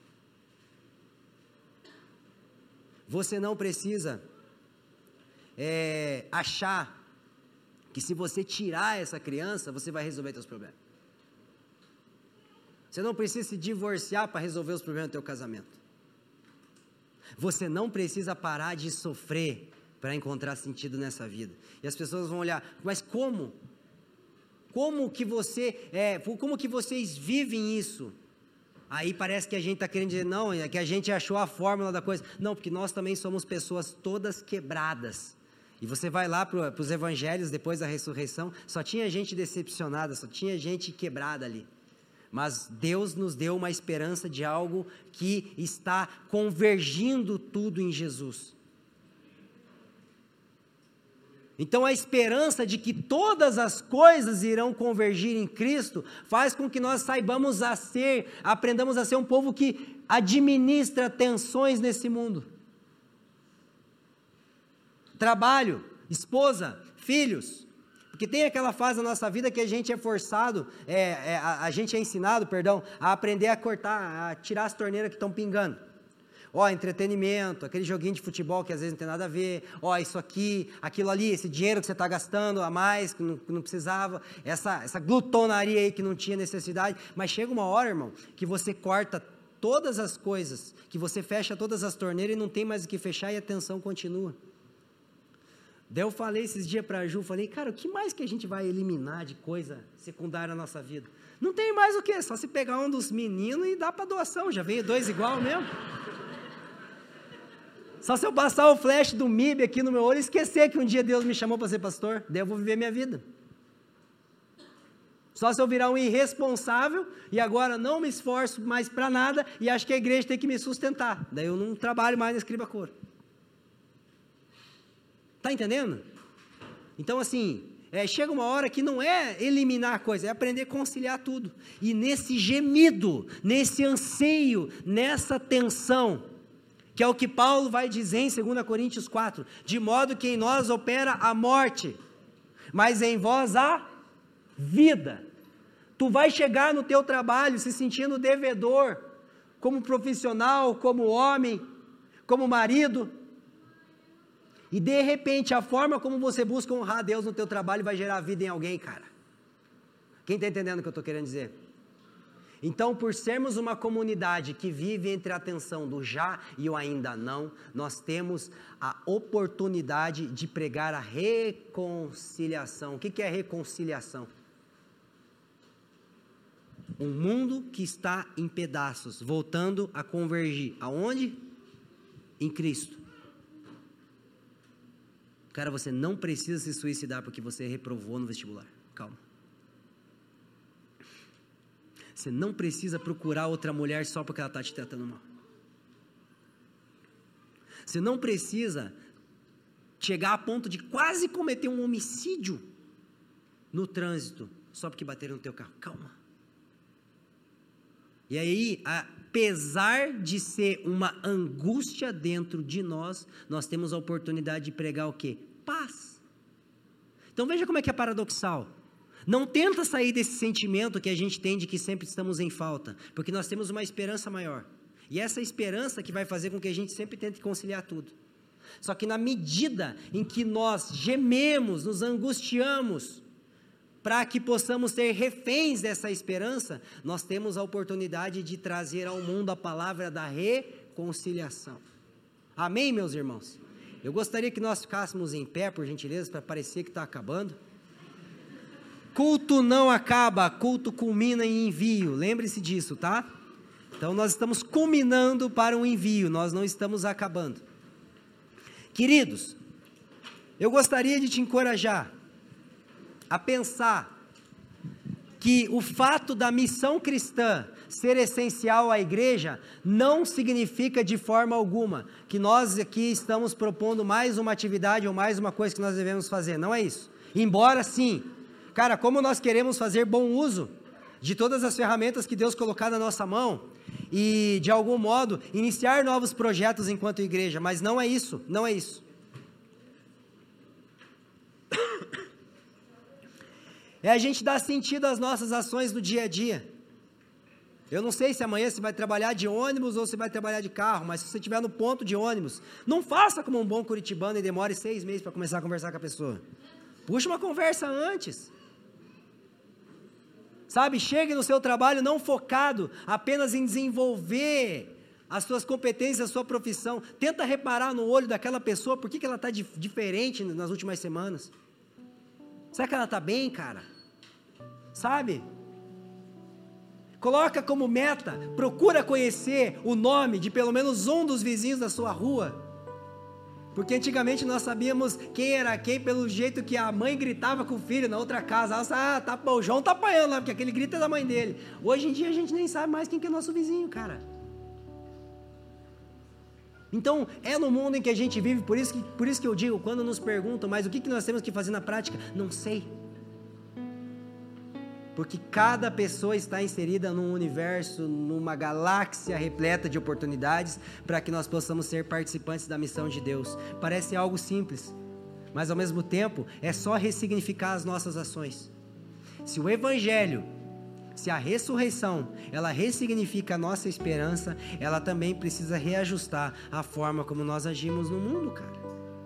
Você não precisa é, achar que se você tirar essa criança, você vai resolver seus problemas. Você não precisa se divorciar para resolver os problemas do teu casamento. Você não precisa parar de sofrer para encontrar sentido nessa vida. E as pessoas vão olhar, mas como? Como que você, é, como que vocês vivem isso? Aí parece que a gente está querendo dizer, não, é que a gente achou a fórmula da coisa. Não, porque nós também somos pessoas todas quebradas. E você vai lá para os evangelhos depois da ressurreição, só tinha gente decepcionada, só tinha gente quebrada ali. Mas Deus nos deu uma esperança de algo que está convergindo tudo em Jesus. Então a esperança de que todas as coisas irão convergir em Cristo faz com que nós saibamos a ser, aprendamos a ser um povo que administra tensões nesse mundo. Trabalho, esposa, filhos, porque tem aquela fase da nossa vida que a gente é forçado, é, é, a, a gente é ensinado, perdão, a aprender a cortar, a tirar as torneiras que estão pingando. Ó, entretenimento, aquele joguinho de futebol que às vezes não tem nada a ver, ó, isso aqui, aquilo ali, esse dinheiro que você está gastando a mais, que não, que não precisava, essa, essa glutonaria aí que não tinha necessidade, mas chega uma hora, irmão, que você corta todas as coisas, que você fecha todas as torneiras e não tem mais o que fechar e a tensão continua. Daí eu falei esses dias para a Ju, falei, cara, o que mais que a gente vai eliminar de coisa secundária na nossa vida? Não tem mais o quê? Só se pegar um dos meninos e dar para doação, já veio dois igual mesmo. Só se eu passar o flash do M I B aqui no meu olho e esquecer que um dia Deus me chamou para ser pastor, daí eu vou viver minha vida. Só se eu virar um irresponsável e agora não me esforço mais para nada e acho que a igreja tem que me sustentar. Daí eu não trabalho mais na Escriba Cor. Está entendendo? Então assim, é, chega uma hora que não é eliminar a coisa, é aprender a conciliar tudo. E nesse gemido, nesse anseio, nessa tensão, que é o que Paulo vai dizer em dois Coríntios quatro, de modo que em nós opera a morte, mas em vós a vida. Tu vai chegar no teu trabalho se sentindo devedor, como profissional, como homem, como marido, e de repente a forma como você busca honrar a Deus no teu trabalho vai gerar vida em alguém, cara. Quem está entendendo o que eu estou querendo dizer? Então, por sermos uma comunidade que vive entre a tensão do já e o ainda não, nós temos a oportunidade de pregar a reconciliação. O que é reconciliação? Um mundo que está em pedaços, voltando a convergir. Aonde? Em Cristo. Cara, você não precisa se suicidar porque você reprovou no vestibular. Calma. Você não precisa procurar outra mulher só porque ela está te tratando mal. Você não precisa chegar a ponto de quase cometer um homicídio no trânsito só porque bateram no teu carro. Calma. E aí, apesar de ser uma angústia dentro de nós, nós temos a oportunidade de pregar o quê? Paz. Então veja como é que é paradoxal. Não tenta sair desse sentimento que a gente tem de que sempre estamos em falta, porque nós temos uma esperança maior. E essa esperança que vai fazer com que a gente sempre tente conciliar tudo. Só que na medida em que nós gememos, nos angustiamos, para que possamos ser reféns dessa esperança, nós temos a oportunidade de trazer ao mundo a palavra da reconciliação. Amém, meus irmãos? Eu gostaria que nós ficássemos em pé, por gentileza, para parecer que está acabando. Culto não acaba, culto culmina em envio, lembre-se disso, tá? Então nós estamos culminando para um envio, nós não estamos acabando. Queridos, eu gostaria de te encorajar a pensar que o fato da missão cristã ser essencial à igreja não significa de forma alguma que nós aqui estamos propondo mais uma atividade ou mais uma coisa que nós devemos fazer, não é isso. Embora sim, cara, como nós queremos fazer bom uso de todas as ferramentas que Deus colocou na nossa mão e, de algum modo, iniciar novos projetos enquanto igreja, mas não é isso, não é isso. É a gente dar sentido às nossas ações do dia a dia. Eu não sei se amanhã você vai trabalhar de ônibus ou se vai trabalhar de carro, mas se você estiver no ponto de ônibus, não faça como um bom curitibano e demore seis meses para começar a conversar com a pessoa. Puxa uma conversa antes. Sabe, chegue no seu trabalho não focado apenas em desenvolver as suas competências, a sua profissão. Tenta reparar no olho daquela pessoa, por que, que ela está dif- diferente nas últimas semanas. Será que ela está bem, cara? Sabe? Coloca como meta, procura conhecer o nome de pelo menos um dos vizinhos da sua rua. Porque antigamente nós sabíamos quem era quem pelo jeito que a mãe gritava com o filho na outra casa. Ah, tá, o João tá apanhando lá, porque aquele grito é da mãe dele. Hoje em dia a gente nem sabe mais quem que é nosso vizinho, cara. Então, é no mundo em que a gente vive, por isso que, por isso que eu digo, quando nos perguntam, mas o que, que nós temos que fazer na prática? Não sei. Porque cada pessoa está inserida num universo, numa galáxia repleta de oportunidades para que nós possamos ser participantes da missão de Deus. Parece algo simples, mas ao mesmo tempo é só ressignificar as nossas ações. Se o Evangelho, se a ressurreição, ela ressignifica a nossa esperança, ela também precisa reajustar a forma como nós agimos no mundo, cara.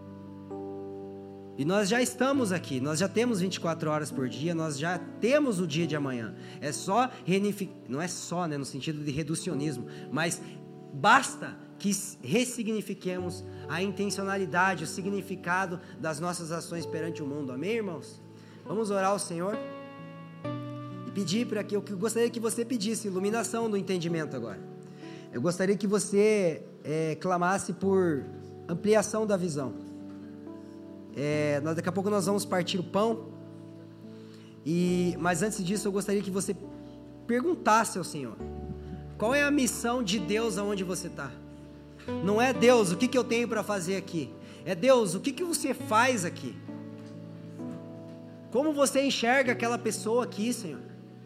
E nós já estamos aqui, nós já temos vinte e quatro horas por dia, nós já temos o dia de amanhã. É só, não é só, né, no sentido de reducionismo, mas basta que ressignifiquemos a intencionalidade, o significado das nossas ações perante o mundo. Amém, irmãos? Vamos orar ao Senhor e pedir para que eu gostaria que você pedisse iluminação do entendimento agora. Eu gostaria que você é, clamasse por ampliação da visão. É, nós, daqui a pouco nós vamos partir o pão, e, mas antes disso eu gostaria que você perguntasse ao Senhor, qual é a missão de Deus aonde você está? Não é Deus, o que, que eu tenho para fazer aqui? É Deus, o que, que você faz aqui? Como você enxerga aquela pessoa aqui, Senhor?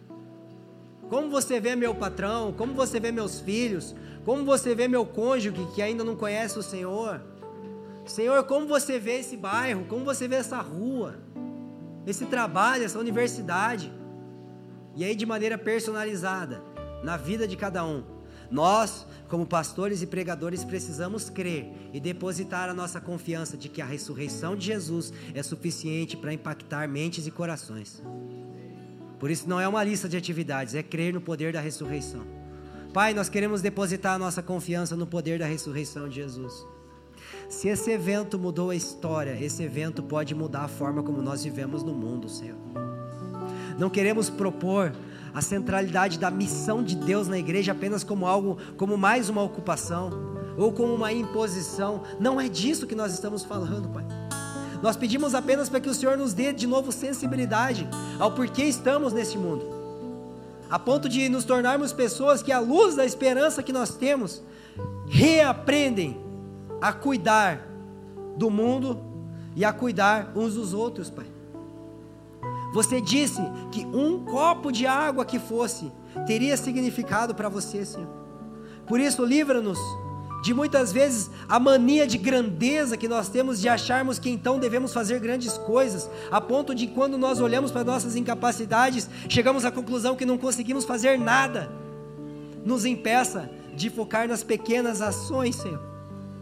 Como você vê meu patrão? Como você vê meus filhos? Como você vê meu cônjuge que ainda não conhece o Senhor? Senhor, como você vê esse bairro, como você vê essa rua, esse trabalho, essa universidade, e aí de maneira personalizada, na vida de cada um. Nós, como pastores e pregadores, precisamos crer e depositar a nossa confiança de que a ressurreição de Jesus é suficiente para impactar mentes e corações. Por isso não é uma lista de atividades, é crer no poder da ressurreição. Pai, nós queremos depositar a nossa confiança no poder da ressurreição de Jesus. Se esse evento mudou a história, esse evento pode mudar a forma como nós vivemos no mundo, Senhor. Não queremos propor a centralidade da missão de Deus na igreja apenas como algo, como mais uma ocupação, ou como uma imposição. Não é disso que nós estamos falando, Pai. Nós pedimos apenas para que o Senhor nos dê de novo sensibilidade ao porquê estamos nesse mundo, a ponto de nos tornarmos pessoas que, à luz da esperança que nós temos, reaprendem a cuidar do mundo e a cuidar uns dos outros, Pai. Você disse que um copo de água que fosse, teria significado para você, Senhor. Por isso, livra-nos de muitas vezes a mania de grandeza que nós temos de acharmos que então devemos fazer grandes coisas, a ponto de quando nós olhamos para nossas incapacidades, chegamos à conclusão que não conseguimos fazer nada. Nos impeça de focar nas pequenas ações, Senhor.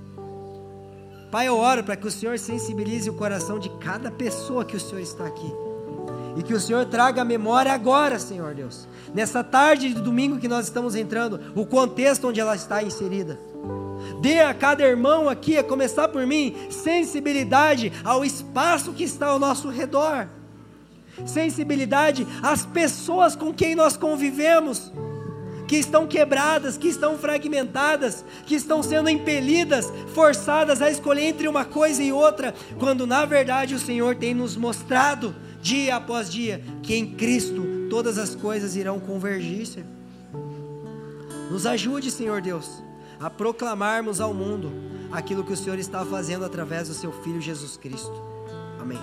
Pai, eu oro para que o Senhor sensibilize o coração de cada pessoa que o Senhor está aqui. E que o Senhor traga a memória agora, Senhor Deus. Nessa tarde de domingo que nós estamos entrando, o contexto onde ela está inserida. Dê a cada irmão aqui, a começar por mim, sensibilidade ao espaço que está ao nosso redor. Sensibilidade às pessoas com quem nós convivemos, que estão quebradas, que estão fragmentadas, que estão sendo impelidas, forçadas a escolher entre uma coisa e outra, quando na verdade o Senhor tem nos mostrado, dia após dia, que em Cristo todas as coisas irão convergir, Senhor. Nos ajude, Senhor Deus, a proclamarmos ao mundo aquilo que o Senhor está fazendo através do seu Filho Jesus Cristo. Amém.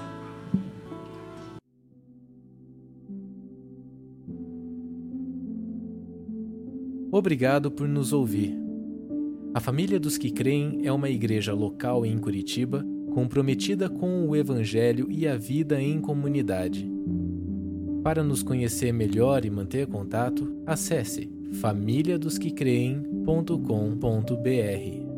Obrigado por nos ouvir. A Família dos que Creem é uma igreja local em Curitiba, comprometida com o Evangelho e a vida em comunidade. Para nos conhecer melhor e manter contato, acesse família dos que creem ponto com ponto br.